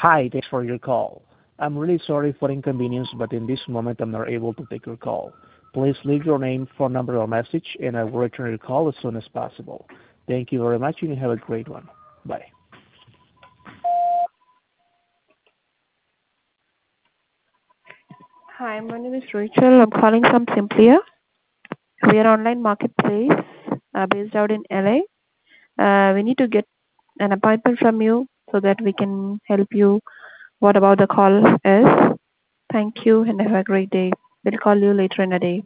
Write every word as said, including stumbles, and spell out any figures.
Hi, thanks for your call. I'm really sorry for inconvenience, but in this moment I'm not able to take your call. Please leave your name, phone number, or message, and I will return your call as soon as possible. Thank you very much, and you have a great one. Bye. Hi, my name is Rachel. I'm calling from Simplia. We are online marketplace uh, based out in L A. Uh, we need to get an appointment from you so that we can help you. What about the call is? Thank you and have a great day. We'll call you later in the day.